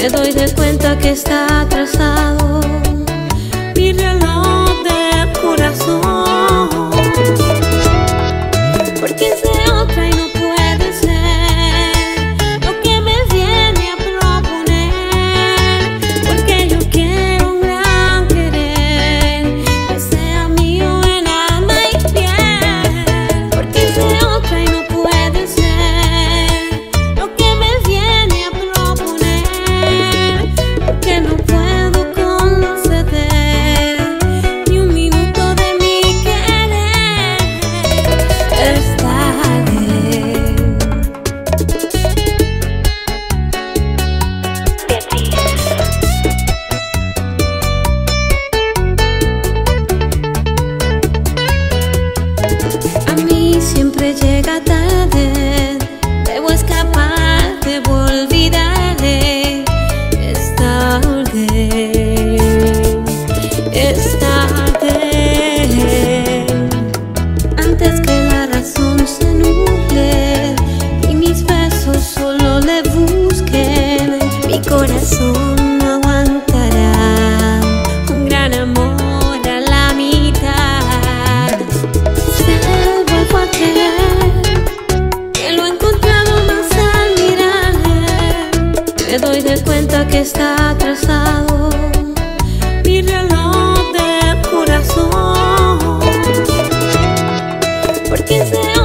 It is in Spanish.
Me doy de cuenta que está atrasado mi reloj de corazón, porque es de otra y no puede ser lo que me viene a proponer, porque yo quiero un gran querer que sea mío en alma y piel, porque es de otra y no puede ser lo que me viene a proponer, porque no puedo conceder ni un minuto de mi querer. Es tarde. A mí siempre llega tarde, debo escapar, debo olvidarle. Es tarde, es tarde. Antes que la razón se nuble y mis besos solo le busquen, mi corazón no aguantará un gran amor a la mitad. Se vuelvo a creer que lo he encontrado más al mirarle. Me doy de cuenta que está atrasado mi reloj de corazón, porque se